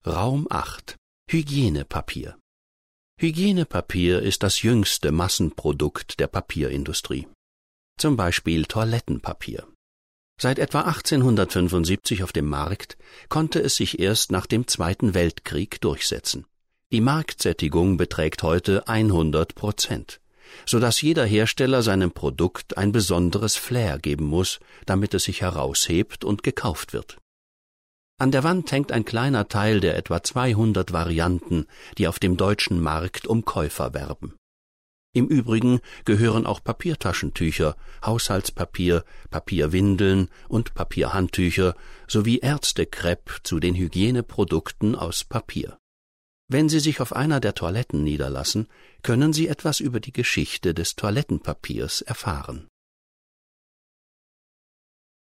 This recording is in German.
Raum 8 – Hygienepapier. Hygienepapier ist das jüngste Massenprodukt der Papierindustrie. Zum Beispiel Toilettenpapier. Seit etwa 1875 auf dem Markt, konnte es sich erst nach dem Zweiten Weltkrieg durchsetzen. Die Marktsättigung beträgt heute 100%, sodass jeder Hersteller seinem Produkt ein besonderes Flair geben muss, damit es sich heraushebt und gekauft wird. An der Wand hängt ein kleiner Teil der etwa 200 Varianten, die auf dem deutschen Markt um Käufer werben. Im Übrigen gehören auch Papiertaschentücher, Haushaltspapier, Papierwindeln und Papierhandtücher sowie Ärztekrepp zu den Hygieneprodukten aus Papier. Wenn Sie sich auf einer der Toiletten niederlassen, können Sie etwas über die Geschichte des Toilettenpapiers erfahren.